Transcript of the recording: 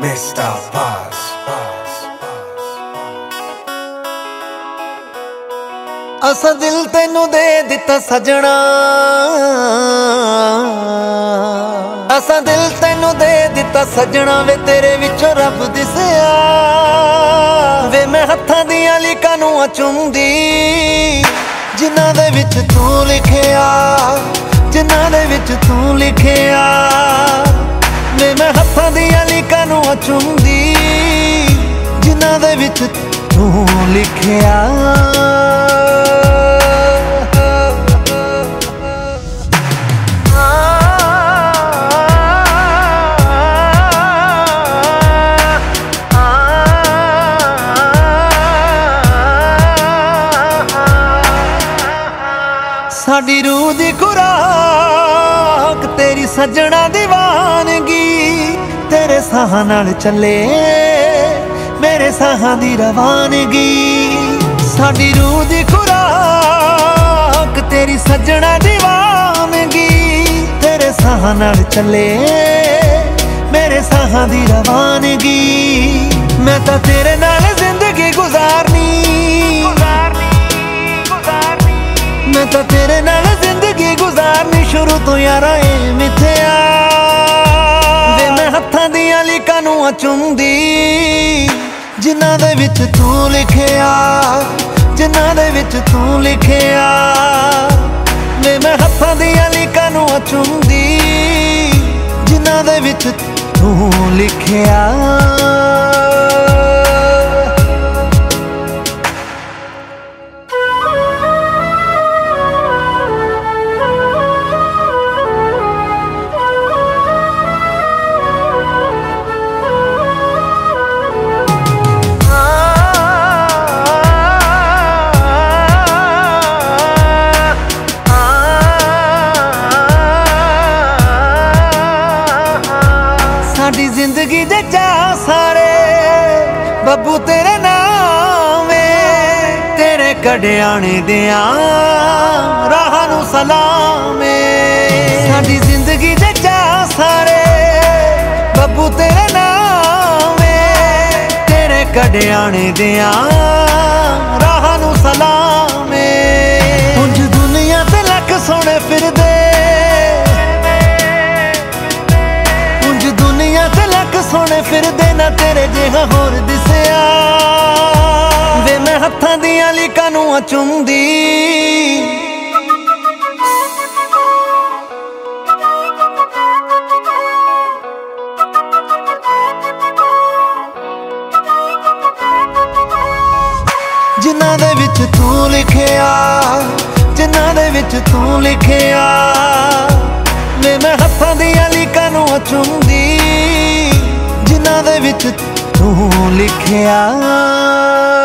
Mr. Paz. असा दिल तेनू दे दिता सजना, असा दिल तेनू दे दिता सजना वे तेरे विचों रब दिसया वे मैं हत्थां दियां लिखां नूं चुमदी जिन्हां दे विच तू लिखिया, जिन्हां दे विच तू लिखिया वे मैं हत्थां दियां लिखां नूं चुमदी जिन्हां दे विच तू लिखिया। साडी रूह दी खुराक तेरी सजना दीवानगी तेरे साहां नाल चले मेरे साहां दी रवानगी। साडी रूह दी खुराक तेरी सजना दीवानगी तेरे साहां नाल चले मेरे साहां दी रवानगी। मैं तां तेरे नाल जिंदगी गुजारनी, मैं तो तेरे नाल जिंदगी गुजारनी शुरू तो यारा ए मिथया वे मैं हत्थां दियां लिखां नूं चुमदी जिन्हां दे विच तू लिखिया, जिन्हां दे विच तू लिखिया वे मैं हत्थां दियां लिखां नूं चुमदी जिन्हां दे विच तू लिखिया। साडी जिंदगी दे चा सारे बब्बू तेरे नाम तेरे कड़ियाने दिया राह नूं सलाम। साडी जिंदगी दे चा सारे बब्बू तेरे नाम तेरे कड़ियाने दिया राह नूं सलाम। उंज दुनिया ते लख सोने फिरदे सोने फिरदे ना तेरे जिहा होर दिसया वे मैं हत्थां दियां लिखां नूं चुमदी जिन्हां दे विच तू लिखिया, जिन्हां दे विच तू लिखिया वे मैं हत्थां दियां लिखां नूं चुमदी जिन्हां दे विच तू लिखिया।